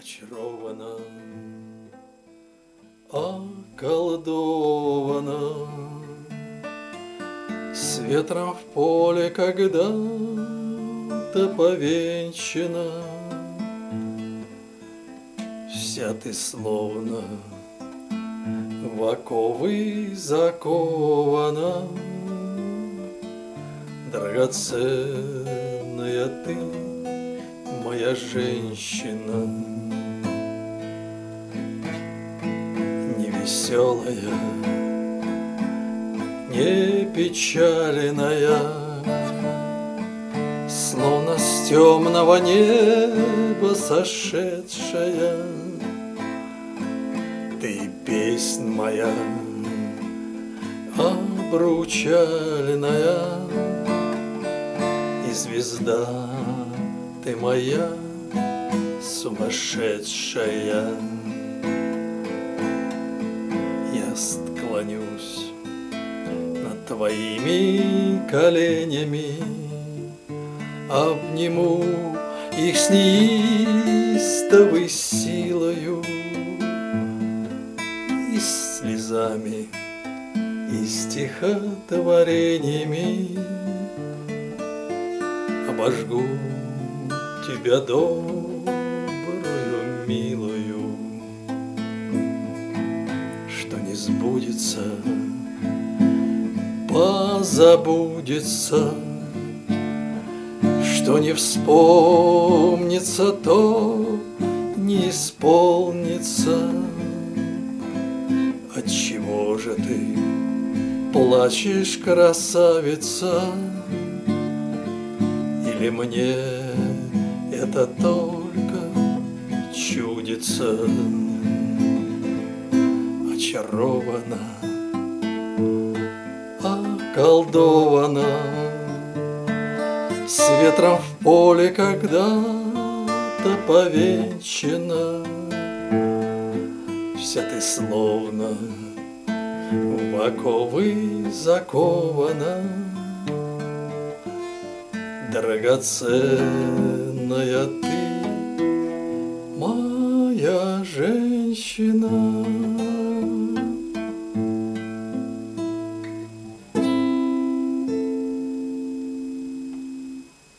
очарована, околдована, с ветром в поле когда-то повенчана. Вся ты словно в оковы закована, драгоценная ты, моя женщина. Невеселая, не печальная, словно с темного неба сошедшая, ты песнь моя обручальная, и звезда ты моя сумасшедшая. Я склонюсь над твоими коленями, обниму их с неистовой силою, и слезами, и стихотворениями обожгу тебя добрую, милую. Что не сбудется, позабудется, что не вспомнится, то не исполнится. Отчего же ты плачешь, красавица? Или мне это только чудится? Очарована, околдована, с ветром в поле когда-то повенчана. Вся ты словно в оковы закована, драгоценная ты, моя женщина.